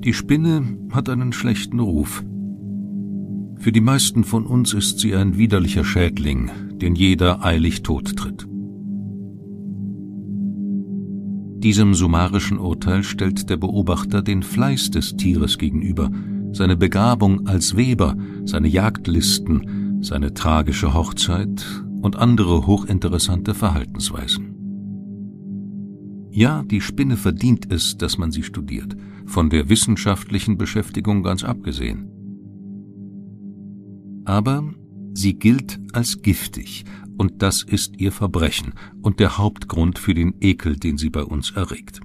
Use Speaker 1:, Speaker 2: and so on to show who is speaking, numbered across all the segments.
Speaker 1: Die Spinne hat einen schlechten Ruf. Für die meisten von uns ist sie ein widerlicher Schädling, den jeder eilig tottritt. Diesem summarischen Urteil stellt der Beobachter den Fleiß des Tieres gegenüber, seine Begabung als Weber, seine Jagdlisten, seine tragische Hochzeit und andere hochinteressante Verhaltensweisen. Ja, die Spinne verdient es, dass man sie studiert, von der wissenschaftlichen Beschäftigung ganz abgesehen. Aber sie gilt als giftig, und das ist ihr Verbrechen und der Hauptgrund für den Ekel, den sie bei uns erregt.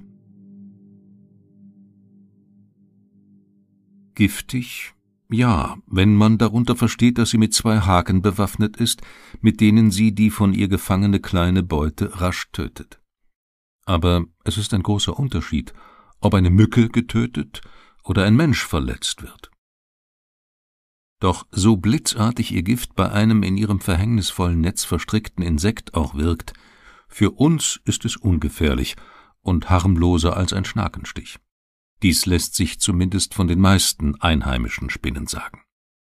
Speaker 1: Giftig? Ja, wenn man darunter versteht, dass sie mit 2 Haken bewaffnet ist, mit denen sie die von ihr gefangene kleine Beute rasch tötet. Aber es ist ein großer Unterschied, ob eine Mücke getötet oder ein Mensch verletzt wird. Doch so blitzartig ihr Gift bei einem in ihrem verhängnisvollen Netz verstrickten Insekt auch wirkt, für uns ist es ungefährlich und harmloser als ein Schnakenstich. Dies lässt sich zumindest von den meisten einheimischen Spinnen sagen.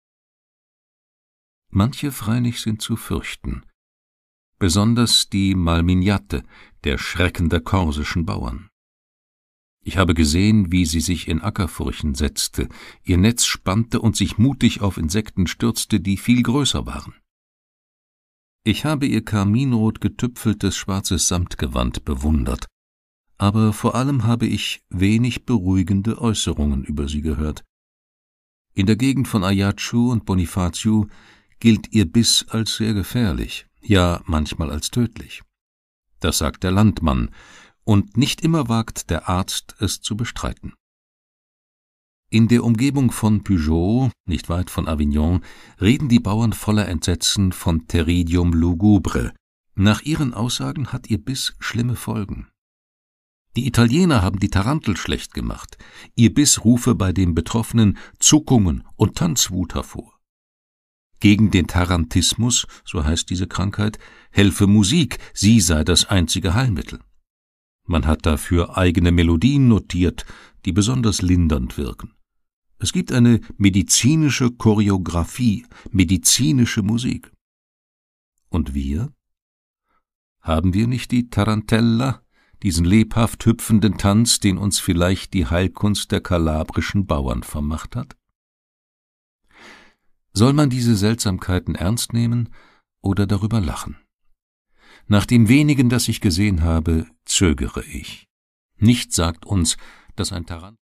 Speaker 1: Manche freilich sind zu fürchten, besonders die Malmignate, der Schrecken der korsischen Bauern. Ich habe gesehen, wie sie sich in Ackerfurchen setzte, ihr Netz spannte und sich mutig auf Insekten stürzte, die viel größer waren. Ich habe ihr karminrot getüpfeltes schwarzes Samtgewand bewundert, aber vor allem habe ich wenig beruhigende Äußerungen über sie gehört. In der Gegend von Ajaccio und Bonifacio gilt ihr Biss als sehr gefährlich, ja manchmal als tödlich. Das sagt der Landmann, und nicht immer wagt der Arzt, es zu bestreiten. In der Umgebung von Pujaut, nicht weit von Avignon, reden die Bauern voller Entsetzen von Pteridium lugubre. Nach ihren Aussagen hat ihr Biss schlimme Folgen. Die Italiener haben die Tarantel schlecht gemacht. Ihr Biss rufe bei dem Betroffenen Zuckungen und Tanzwut hervor. Gegen den Tarantismus, so heißt diese Krankheit, helfe Musik, sie sei das einzige Heilmittel. Man hat dafür eigene Melodien notiert, die besonders lindernd wirken. Es gibt eine medizinische Choreographie, medizinische Musik. Und wir? Haben wir nicht die Tarantella, diesen lebhaft hüpfenden Tanz, den uns vielleicht die Heilkunst der kalabrischen Bauern vermacht hat? Soll man diese Seltsamkeiten ernst nehmen oder darüber lachen? Nach dem wenigen, das ich gesehen habe, zögere ich. Nichts sagt uns, dass ein Tarantel